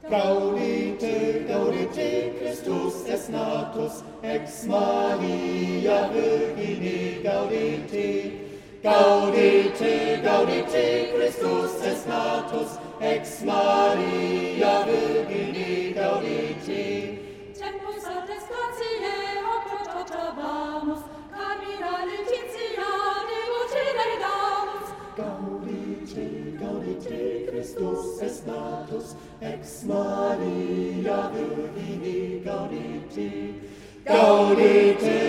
Gaudete, gaudete, Christus es natus, ex Maria Virgine gaudete. Gaudete, gaudete, Christus es natus, ex Maria Virgine gaudete. Tempus artes gratiae octo trovamus, carmina Laetitia devotere damus. Gaudete, gaudete, Christus es natus, ex Maria Virgine gaudete. Gaudete,